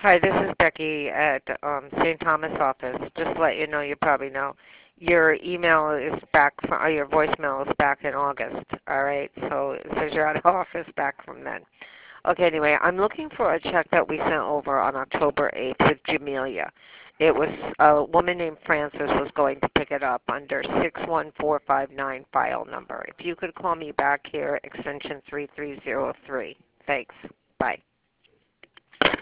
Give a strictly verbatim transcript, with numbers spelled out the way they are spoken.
Hi, this is Becky at um, Saint Thomas office. Just to let you know, you probably know, your email is back from, or your voicemail is back in August. All right, so it says you're out of office back from then. Okay, anyway, I'm looking for a check that we sent over on October eighth with Jamelia. It was a woman named Frances was going to pick it up under six one four five nine file number. If you could call me back here, extension three three zero three. Thanks. Bye.